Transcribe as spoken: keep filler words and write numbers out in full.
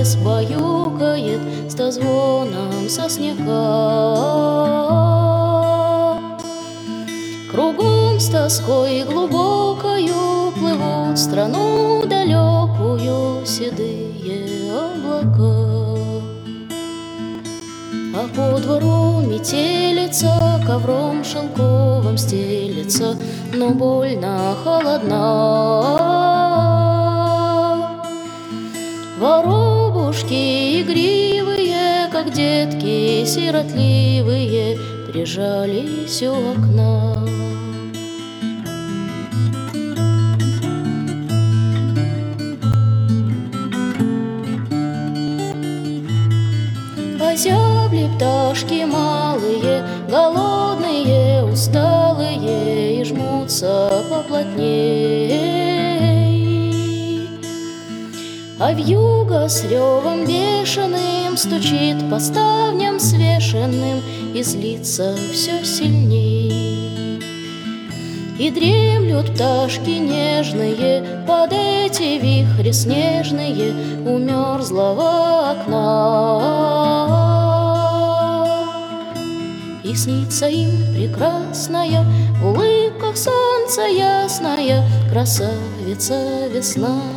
лес баюкает с дозвоном сосняка. Кругом с тоской глубокою плывут в страну далекую седые облака. А по двору метелица ковром шелковым стелется, но больно холодна. Воробушки игривые, как детки сиротливые, прижались у окна. Озябли пташки малые, голодные, усталые, и жмутся поплотней. А вьюга с ревом бешеным стучит по ставням свешенным и злится все сильней. И дремлют пташки нежные под эти вихри снежные у мерзлого окна. И снится им прекрасная в улыбках солнца ясная красавица весна.